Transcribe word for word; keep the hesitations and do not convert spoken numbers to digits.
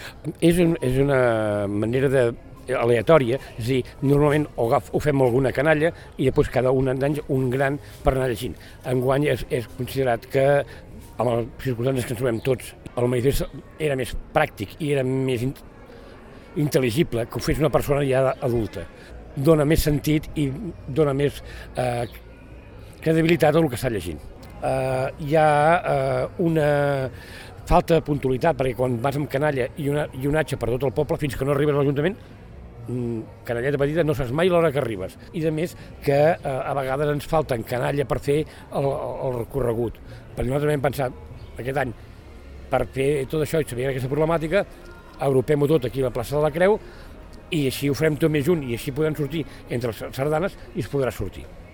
És, un, és una manera de aleatòria, és a dir, normalment o, agaf, o fem alguna canalla i després cada un d'anys un gran per anar llegint. Enguany és, és considerat que, amb les circumstàncies que ens trobem tots, el manifest era més pràctic i era més in, intel·ligible que ho fes una persona ja adulta. Dóna més sentit i dóna més eh, credibilitat a el que està llegint. Eh, hi ha eh, una falta de puntualitat, perquè quan vas amb canalla i, una, i un atxa per tot el poble, fins que no arribes a l'Ajuntament, canalleta petita, no saps mai l'hora que arribes. I a més que eh, a vegades ens falten canalla per fer el, el recorregut. Perquè nosaltres vam pensar aquest any, per fer tot això i saber aquesta problemàtica, agrupem-ho tot aquí a la plaça de la Creu i així ho farem tot més junt i així podem sortir entre les sardanes i es podrà sortir.